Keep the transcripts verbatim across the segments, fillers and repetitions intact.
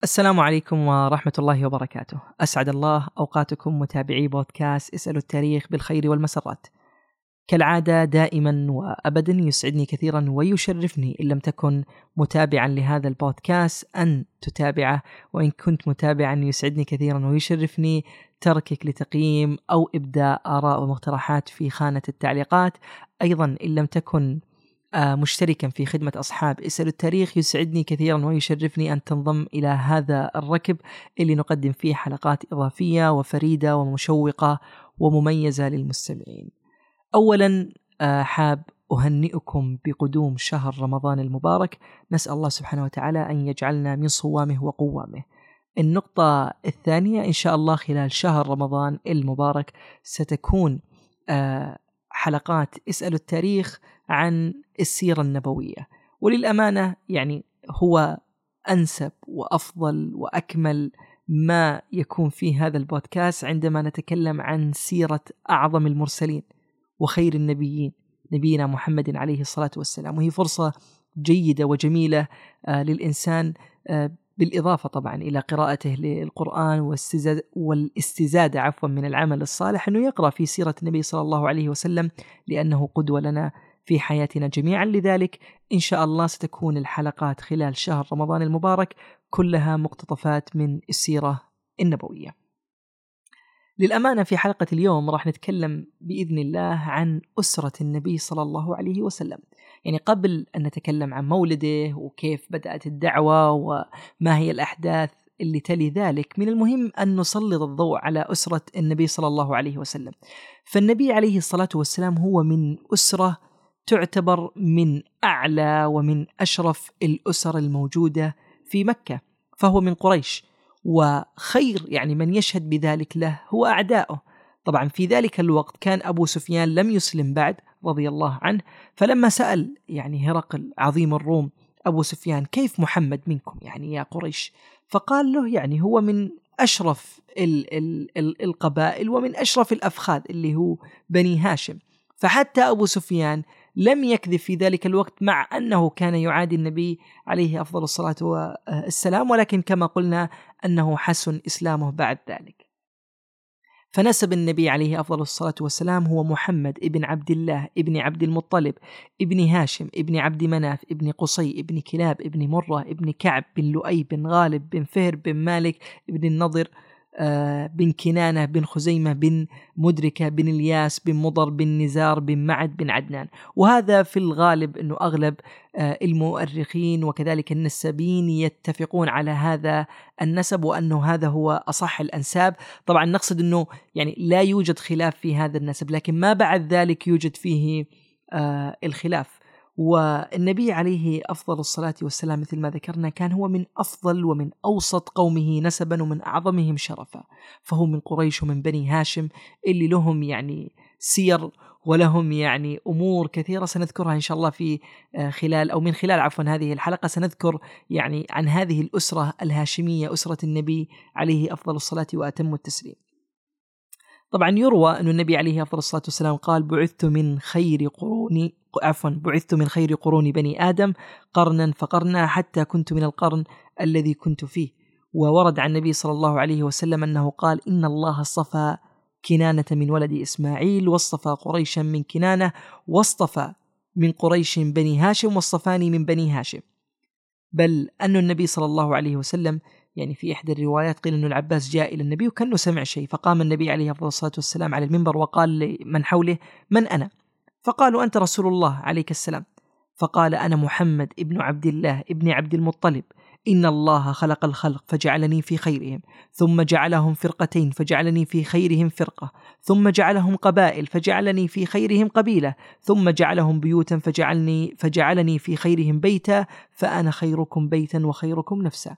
السلام عليكم ورحمة الله وبركاته. أسعد الله أوقاتكم متابعي بودكاست اسألوا التاريخ بالخير والمسرات. كالعادة دائما وأبدا يسعدني كثيرا ويشرفني إن لم تكن متابعا لهذا البودكاست أن تتابعه، وإن كنت متابعا يسعدني كثيرا ويشرفني تركك لتقييم أو إبداء آراء ومقترحات في خانة التعليقات. أيضا إن لم تكن مشتركا في خدمة أصحاب اسألوا التاريخ يسعدني كثيرا ويشرفني أن تنضم إلى هذا الركب اللي نقدم فيه حلقات إضافية وفريدة ومشوقة ومميزة للمستمعين. أولا حاب أهنئكم بقدوم شهر رمضان المبارك، نسأل الله سبحانه وتعالى أن يجعلنا من صوامه وقوامه. النقطة الثانية، إن شاء الله خلال شهر رمضان المبارك ستكون حلقات اسألوا التاريخ عن السيرة النبوية، وللأمانة يعني هو أنسب وأفضل وأكمل ما يكون في هذا البودكاست عندما نتكلم عن سيرة أعظم المرسلين وخير النبيين، نبينا محمد عليه الصلاة والسلام. وهي فرصة جيدة وجميلة للإنسان، بالإضافة طبعا إلى قراءته للقرآن والاستزادة عفوا من العمل الصالح، أنه يقرأ في سيرة النبي صلى الله عليه وسلم لأنه قدوة لنا في حياتنا جميعا. لذلك إن شاء الله ستكون الحلقات خلال شهر رمضان المبارك كلها مقتطفات من السيرة النبوية. للأمانة في حلقة اليوم راح نتكلم بإذن الله عن أسرة النبي صلى الله عليه وسلم. يعني قبل أن نتكلم عن مولده وكيف بدأت الدعوة وما هي الأحداث اللي تلي ذلك، من المهم أن نسلط الضوء على أسرة النبي صلى الله عليه وسلم. فالنبي عليه الصلاة والسلام هو من أسرة تعتبر من أعلى ومن أشرف الأسر الموجودة في مكة، فهو من قريش، وخير يعني من يشهد بذلك له هو أعداؤه. طبعا في ذلك الوقت كان أبو سفيان لم يسلم بعد رضي الله عنه، فلما سأل يعني هرقل عظيم الروم أبو سفيان كيف محمد منكم يعني يا قريش، فقال له يعني هو من أشرف ال ال ال القبائل ومن أشرف الأفخاذ اللي هو بني هاشم. فحتى أبو سفيان لم يكذب في ذلك الوقت، مع أنه كان يعادي النبي عليه أفضل الصلاة والسلام، ولكن كما قلنا أنه حسن إسلامه بعد ذلك. فنسب النبي عليه أفضل الصلاة والسلام هو محمد ابن عبد الله ابن عبد المطلب ابن هاشم ابن عبد مناف ابن قصي ابن كلاب ابن مرة ابن كعب بن لؤي بن غالب بن فهر بن مالك ابن النضر بن كنانة بن خزيمة بن مدركة بن الياس بن مضر بن نزار بن معد بن عدنان. وهذا في الغالب أنه أغلب المؤرخين وكذلك النسابين يتفقون على هذا النسب، وأنه هذا هو أصح الأنساب. طبعا نقصد أنه يعني لا يوجد خلاف في هذا النسب، لكن ما بعد ذلك يوجد فيه الخلاف. والنبي عليه أفضل الصلاة والسلام مثل ما ذكرنا كان هو من أفضل ومن أوسط قومه نسبا ومن أعظمهم شرفا، فهو من قريش ومن بني هاشم اللي لهم يعني سير ولهم يعني أمور كثيرة سنذكرها إن شاء الله في خلال أو من خلال عفوا هذه الحلقة. سنذكر يعني عن هذه الأسرة الهاشمية، أسرة النبي عليه أفضل الصلاة وأتم التسليم. طبعا يروى أن النبي عليه أفضل الصلاة والسلام قال بعثت من خير قرون عفوا بعثت من خير قرون بني آدم قرنا فقرنا حتى كنت من القرن الذي كنت فيه. وورد عن النبي صلى الله عليه وسلم أنه قال إن الله اصطفى كنانة من ولد إسماعيل، واصطفى قريشا من كنانة، واصطفى من قريش بني هاشم، واصطفاني من بني هاشم. بل أن النبي صلى الله عليه وسلم يعني في إحدى الروايات قيل أن العباس جاء إلى النبي وكأنه سمع شيء، فقام النبي عليه أفضل الصلاة والسلام على المنبر وقال لمن حوله من أنا؟ فقالوا أنت رسول الله عليك السلام. فقال أنا محمد ابن عبد الله ابن عبد المطلب، إن الله خلق الخلق فجعلني في خيرهم، ثم جعلهم فرقتين فجعلني في خيرهم فرقة، ثم جعلهم قبائل فجعلني في خيرهم قبيلة، ثم جعلهم بيوتا فجعلني فجعلني في خيرهم بيتا، فأنا خيركم بيتا وخيركم نفسا.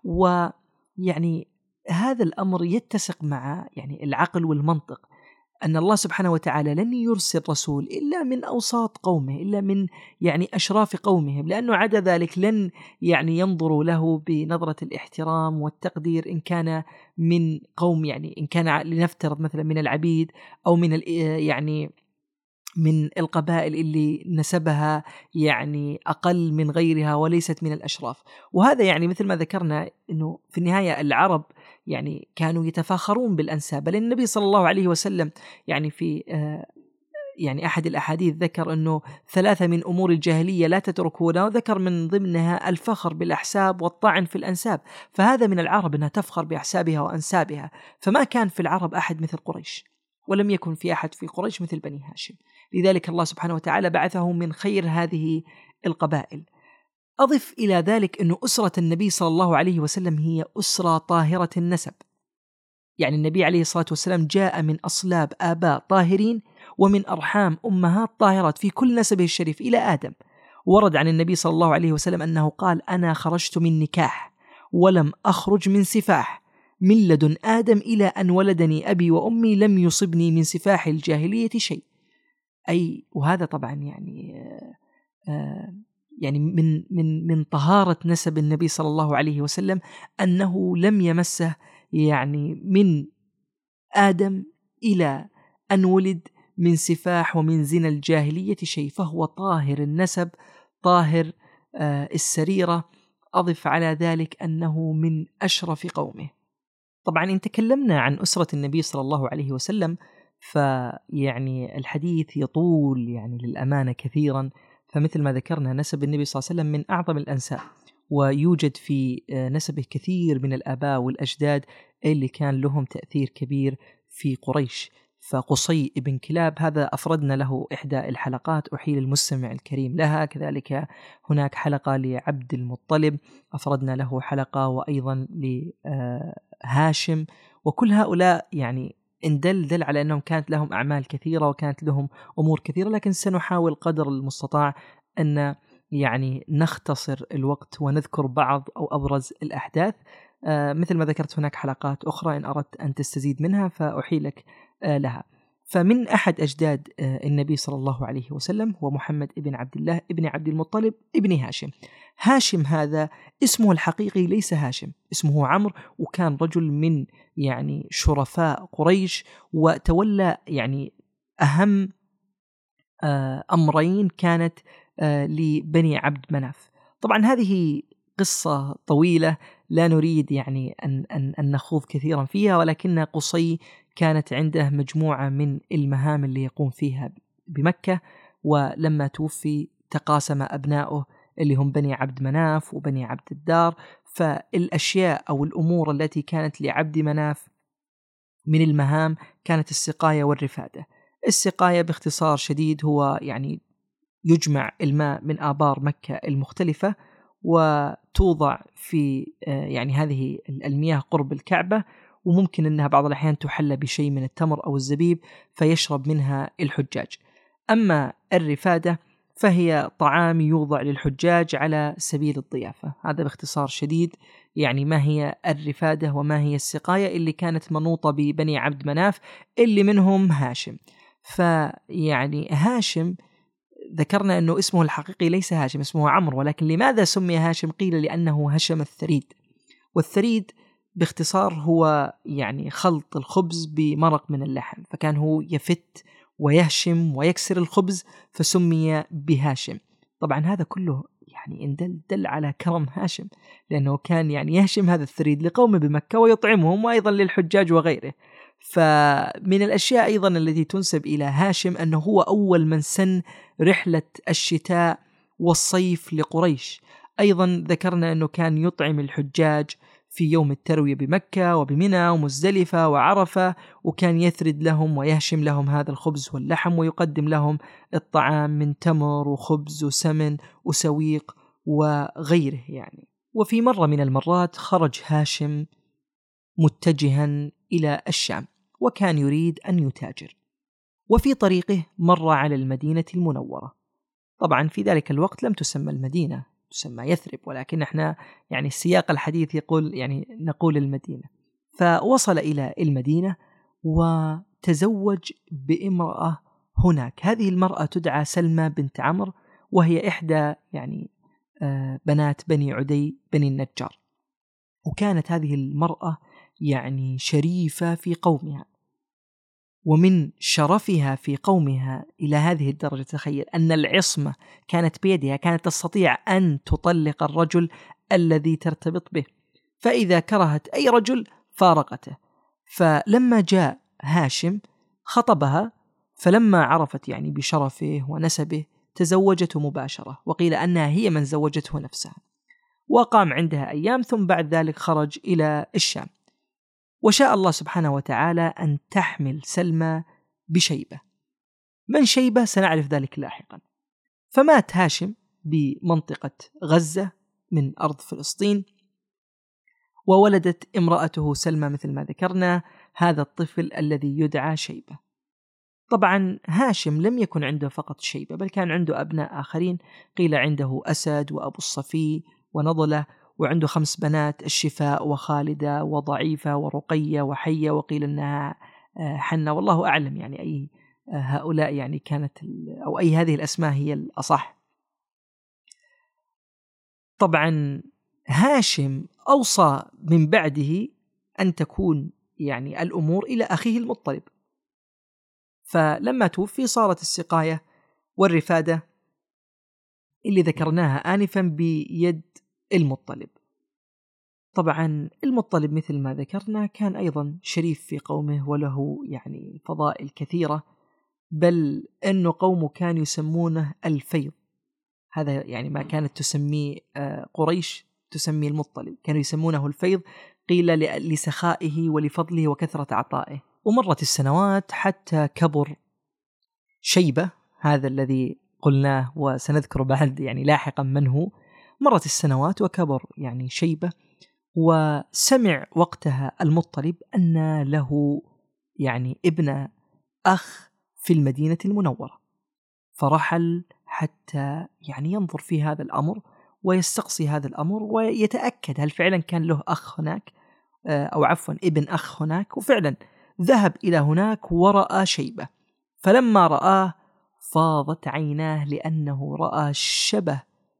ويعني هذا الأمر يتسق مع يعني العقل والمنطق، أن الله سبحانه وتعالى لن يرسل رسول إلا من أوساط قومه، إلا من يعني أشراف قومهم، لأنه عدا ذلك لن يعني ينظروا له بنظرة الاحترام والتقدير إن كان من قوم يعني إن كان لنفترض مثلا من العبيد أو من يعني من القبائل اللي نسبها يعني أقل من غيرها وليست من الأشراف. وهذا يعني مثل ما ذكرنا أنه في النهاية العرب يعني كانوا يتفاخرون بالأنساب، بل النبي صلى الله عليه وسلم يعني في آه يعني أحد الأحاديث ذكر أنه ثلاثة من أمور الجاهلية لا تتركونها، وذكر من ضمنها الفخر بالأحساب والطعن في الأنساب. فهذا من العرب أنها تفخر بأحسابها وأنسابها، فما كان في العرب أحد مثل قريش، ولم يكن في أحد في قريش مثل بني هاشم، لذلك الله سبحانه وتعالى بعثه من خير هذه القبائل. أضف إلى ذلك أن أسرة النبي صلى الله عليه وسلم هي أسرة طاهرة النسب، يعني النبي عليه الصلاة والسلام جاء من أصلاب آباء طاهرين ومن أرحام أمهات طاهرات في كل نسبه الشريف إلى آدم. ورد عن النبي صلى الله عليه وسلم أنه قال: أنا خرجت من نكاح ولم أخرج من سفاح، من لدن آدم إلى أن ولدني أبي وأمي لم يصبني من سفاح الجاهلية شيء. أي وهذا طبعا يعني آه يعني من من من طهارة نسب النبي صلى الله عليه وسلم أنه لم يمسه يعني من آدم إلى أن ولد من سفاح ومن زنا الجاهلية شيء، فهو طاهر النسب طاهر آه السريرة. أضف على ذلك أنه من أشرف قومه. طبعا إن تكلمنا عن أسرة النبي صلى الله عليه وسلم فيعني الحديث يطول يعني للأمانة كثيرا، فمثل ما ذكرنا نسب النبي صلى الله عليه وسلم من أعظم الأنساب، ويوجد في نسبه كثير من الآباء والأجداد اللي كان لهم تأثير كبير في قريش. فقصي ابن كلاب هذا أفردنا له إحدى الحلقات، أحيل المستمع الكريم لها. كذلك هناك حلقة لعبد المطلب أفردنا له حلقة، وأيضا لهاشم، وكل هؤلاء يعني إن دل دل على أنهم كانت لهم أعمال كثيرة وكانت لهم أمور كثيرة، لكن سنحاول قدر المستطاع أن يعني نختصر الوقت ونذكر بعض أو أبرز الأحداث. آه مثل ما ذكرت هناك حلقات أخرى إن أردت أن تستزيد منها فأحيلك آه لها. فمن أحد أجداد آه النبي صلى الله عليه وسلم هو محمد ابن عبد الله ابن عبد المطلب ابن هاشم. هاشم هذا اسمه الحقيقي ليس هاشم، اسمه عمرو، وكان رجل من يعني شرفاء قريش، وتولى يعني أهم آه أمرين كانت آه لبني عبد مناف. طبعا هذه قصة طويلة لا نريد يعني أن, أن, أن نخوض كثيرا فيها، ولكن قصي كانت عنده مجموعة من المهام اللي يقوم فيها بمكة، ولما توفي تقاسم أبناؤه اللي هم بني عبد مناف وبني عبد الدار. فالأشياء أو الأمور التي كانت لعبد مناف من المهام كانت السقاية والرفادة. السقاية باختصار شديد هو يعني يجمع الماء من آبار مكة المختلفة وتوضع في يعني هذه المياه قرب الكعبة، وممكن أنها بعض الأحيان تحلى بشيء من التمر أو الزبيب فيشرب منها الحجاج. أما الرفادة فهي طعام يوضع للحجاج على سبيل الضيافة. هذا باختصار شديد يعني ما هي الرفادة وما هي السقاية اللي كانت منوطة ببني عبد مناف اللي منهم هاشم. فيعني هاشم ذكرنا أنه اسمه الحقيقي ليس هاشم، اسمه عمرو، ولكن لماذا سمي هاشم؟ قيل لأنه هشم الثريد، والثريد باختصار هو يعني خلط الخبز بمرق من اللحم، فكان هو يفت ويهشم ويكسر الخبز فسمي بهاشم. طبعا هذا كله يعني إن دل, دل على كرم هاشم، لأنه كان يعني يهشم هذا الثريد لقومه بمكة ويطعمهم وأيضا للحجاج وغيره. فمن الأشياء أيضا التي تنسب إلى هاشم أنه هو أول من سن رحلة الشتاء والصيف لقريش. أيضا ذكرنا أنه كان يطعم الحجاج في يوم التروية بمكة وبمنى ومزدلفة وعرفة، وكان يثرد لهم ويهشم لهم هذا الخبز واللحم ويقدم لهم الطعام من تمر وخبز وسمن وسويق وغيره يعني. وفي مرة من المرات خرج هاشم متجها إلى الشام وكان يريد أن يتاجر، وفي طريقه مر على المدينة المنورة. طبعا في ذلك الوقت لم تسمى المدينة، تسمى يثرب، ولكن احنا يعني السياق الحديث يقول يعني نقول المدينة. فوصل إلى المدينة وتزوج بامرأة هناك. هذه المرأة تدعى سلمى بنت عمرو، وهي إحدى يعني بنات بني عدي بني النجار. وكانت هذه المرأة يعني شريفة في قومها، ومن شرفها في قومها إلى هذه الدرجة. تخيل أن العصمة كانت بيدها، كانت تستطيع أن تطلق الرجل الذي ترتبط به، فإذا كرهت أي رجل فارقته. فلما جاء هاشم خطبها، فلما عرفت يعني بشرفه ونسبه تزوجته مباشرة، وقيل أنها هي من زوجته نفسها، وقام عندها أيام ثم بعد ذلك خرج إلى الشام. وشاء الله سبحانه وتعالى أن تحمل سلمى بشيبة. من شيبة سنعرف ذلك لاحقا. فمات هاشم بمنطقة غزة من أرض فلسطين، وولدت امرأته سلمى مثل ما ذكرنا هذا الطفل الذي يدعى شيبة. طبعا هاشم لم يكن عنده فقط شيبة، بل كان عنده أبناء آخرين، قيل عنده أسد وأبو الصفي ونضلة، وعنده خمس بنات، الشفاء وخالدة وضعيفة ورقية وحية، وقيل أنها حنة، والله أعلم يعني أي هؤلاء يعني كانت أو أي هذه الأسماء هي الأصح. طبعا هاشم أوصى من بعده أن تكون يعني الأمور إلى أخيه المطلب، فلما توفي صارت السقاية والرفادة اللي ذكرناها آنفا بيد المطلب. طبعا المطلب مثل ما ذكرنا كان أيضا شريف في قومه وله يعني فضائل كثيرة، بل أن قومه كانوا يسمونه الفيض. هذا يعني ما كانت تسميه قريش تسمي المطلب، كانوا يسمونه الفيض، قيل لسخائه ولفضله وكثرة عطائه. ومرت السنوات حتى كبر شيبة هذا الذي قلناه وسنذكر بعد يعني لاحقا من هو. مرت السنوات وكبر يعني شيبة، وسمع وقتها المطلب أن له يعني ابن أخ في المدينة المنورة، فرحل حتى يعني ينظر في هذا الأمر ويستقصي هذا الأمر ويتأكد هل فعلا كان له أخ هناك أو عفوا ابن أخ هناك. وفعلا ذهب إلى هناك ورأى شيبة، فلما رآه فاضت عيناه لأنه رأى شبه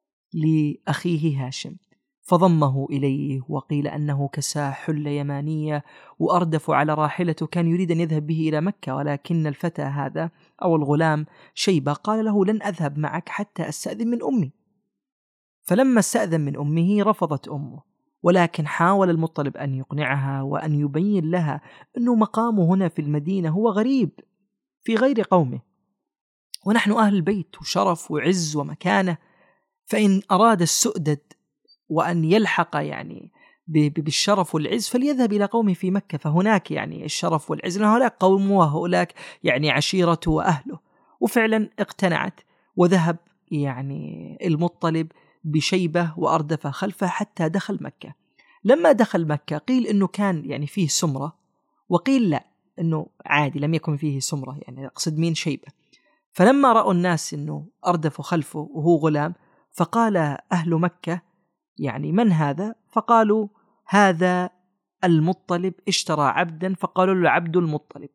لأخيه هاشم، فضمه إليه، وقيل أنه كساه حلة يمانية وأردف على راحلته، كان يريد أن يذهب به إلى مكة، ولكن الفتى هذا أو الغلام شيبة قال له لن أذهب معك حتى أستأذن من أمي. فلما استأذن من أمه رفضت أمه، ولكن حاول المطلب أن يقنعها وأن يبين لها أنه مقامه هنا في المدينة هو غريب في غير قومه، ونحن أهل البيت وشرف وعز ومكانة، فإن أراد السؤدد وأن يلحق يعني بالشرف والعز فليذهب إلى قومه في مكة، فهناك يعني الشرف والعز، هؤلاء قومه وهؤلاء يعني عشيرته وأهله. وفعلا اقتنعت، وذهب يعني المطلب بشيبة وأردف خلفه حتى دخل مكة. لما دخل مكة قيل إنه كان يعني فيه سمرة، وقيل لا إنه عادي لم يكن فيه سمرة، يعني أقصد مين شيبة. فلما رأوا الناس إنه أردف خلفه وهو غلام، فقال أهل مكة يعني من هذا؟ فقالوا هذا المطلب اشترى عبدا، فقالوا له عبد المطلب.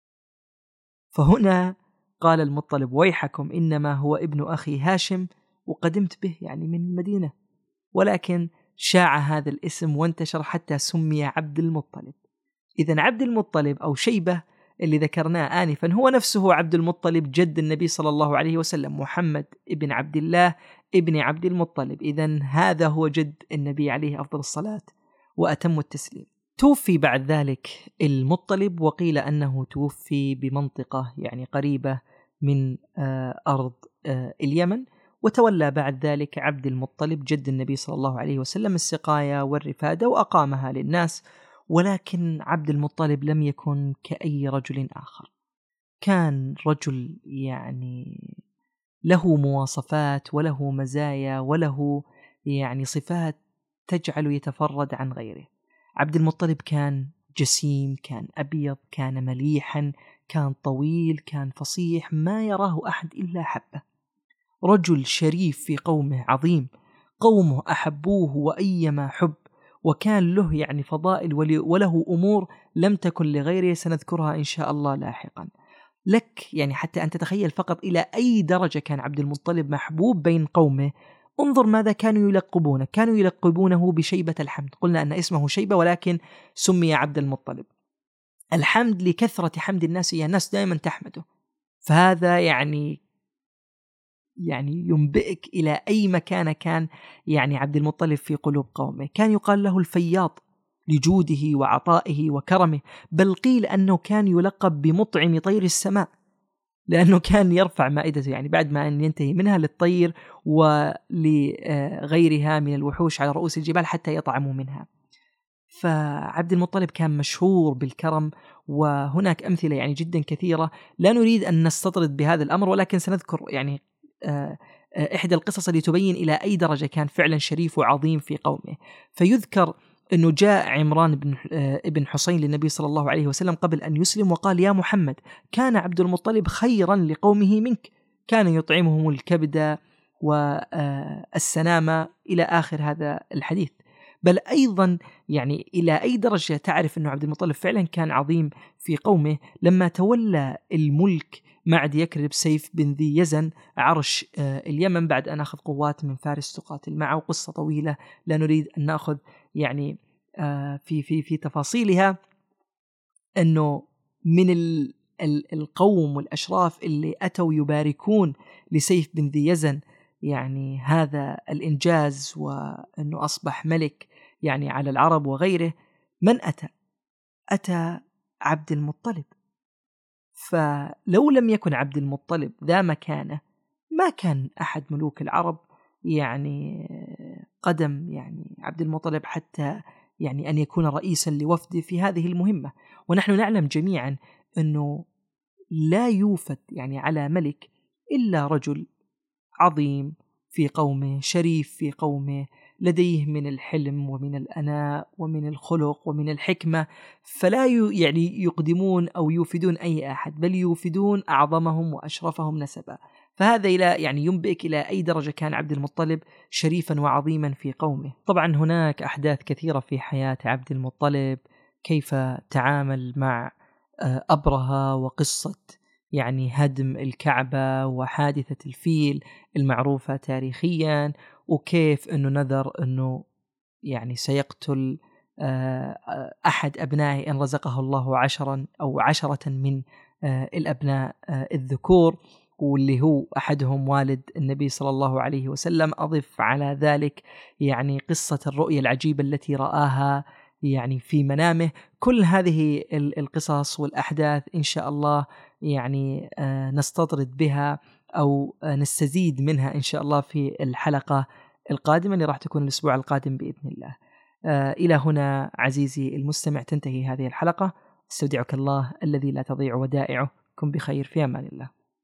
فهنا قال المطلب ويحكم إنما هو ابن أخي هاشم وقدمت به يعني من المدينة، ولكن شاع هذا الاسم وانتشر حتى سمي عبد المطلب. إذن عبد المطلب أو شيبة اللي ذكرناه آنفا هو نفسه عبد المطلب جد النبي صلى الله عليه وسلم، محمد ابن عبد الله ابن عبد المطلب. إذن هذا هو جد النبي عليه أفضل الصلاة وأتم التسليم. توفي بعد ذلك المطلب، وقيل أنه توفي بمنطقة يعني قريبة من أرض اليمن، وتولى بعد ذلك عبد المطلب جد النبي صلى الله عليه وسلم السقاية والرفادة وأقامها للناس. ولكن عبد المطلب لم يكن كأي رجل آخر، كان رجل يعني له مواصفات وله مزايا وله يعني صفات تجعل يتفرد عن غيره. عبد المطلب كان جسيم، كان أبيض، كان مليحا، كان طويل، كان فصيح، ما يراه أحد إلا حبه. رجل شريف في قومه عظيم، قومه أحبوه وأيما حب، وكان له يعني فضائل وله أمور لم تكن لغيره سنذكرها إن شاء الله لاحقا. لك يعني حتى أن تتخيل فقط إلى أي درجة كان عبد المطلب محبوب بين قومه. انظر ماذا كانوا يلقبونه، كانوا يلقبونه بشيبة الحمد. قلنا أن اسمه شيبة ولكن سمي عبد المطلب. الحمد لكثرة حمد الناس، يا الناس دائما تحمده. فهذا يعني يعني ينبئك إلى أي مكان كان يعني عبد المطلب في قلوب قومه. كان يقال له الفياض لجوده وعطائه وكرمه، بل قيل أنه كان يلقب بمطعم طير السماء، لأنه كان يرفع مائدته يعني بعد ما أن ينتهي منها للطير ولغيرها من الوحوش على رؤوس الجبال حتى يطعموا منها. فعبد المطلب كان مشهور بالكرم، وهناك أمثلة يعني جدا كثيرة. لا نريد أن نستطرد بهذا الأمر، ولكن سنذكر يعني إحدى القصص اللي تبين إلى أي درجة كان فعلا شريف وعظيم في قومه. فيذكر أنه جاء عمران بن ابن حسين للنبي صلى الله عليه وسلم قبل أن يسلم وقال: يا محمد، كان عبد المطلب خيرا لقومه منك، كان يطعمهم الكبد والسنامة إلى آخر هذا الحديث. بل أيضا يعني إلى أي درجة تعرف أنه عبد المطلب فعلا كان عظيم في قومه لما تولى الملك معد يكرب سيف بن ذي يزن عرش اليمن بعد أن أخذ قوات من فارس تقاتل معه. قصة طويلة لا نريد أن نأخذ يعني في في في تفاصيلها. أنه من القوم والأشراف اللي أتوا يباركون لسيف بن ذي يزن يعني هذا الإنجاز وأنه أصبح ملك يعني على العرب وغيره، من أتى؟ أتى عبد المطلب. فلو لم يكن عبد المطلب ذا مكانه ما كان أحد ملوك العرب يعني قدم يعني عبد المطلب حتى يعني أن يكون رئيسا لوفد في هذه المهمة. ونحن نعلم جميعا أنه لا يوفد يعني على ملك إلا رجل عظيم في قومه، شريف في قومه، لديه من الحلم ومن الأناء ومن الخلق ومن الحكمة. فلا يعني يقدمون أو يوفدون أي أحد، بل يوفدون أعظمهم وأشرفهم نسبا. فهذا إلى يعني ينبئك إلى أي درجة كان عبد المطلب شريفا وعظيما في قومه. طبعا هناك أحداث كثيرة في حياة عبد المطلب، كيف تعامل مع أبرهة، وقصة يعني هدم الكعبة، وحادثة الفيل المعروفة تاريخيا، وكيف أنه نذر أنه يعني سيقتل أحد أبنائه إن رزقه الله عشرا أو عشرة من الأبناء الذكور، واللي هو أحدهم والد النبي صلى الله عليه وسلم. أضف على ذلك يعني قصة الرؤيا العجيبة التي رآها يعني في منامه. كل هذه القصص والأحداث إن شاء الله يعني نستطرد بها أو نستزيد منها إن شاء الله في الحلقة القادمة اللي راح تكون الأسبوع القادم بإذن الله. إلى هنا عزيزي المستمع تنتهي هذه الحلقة. استودعك الله الذي لا تضيع ودائعه. كن بخير، في أمان الله.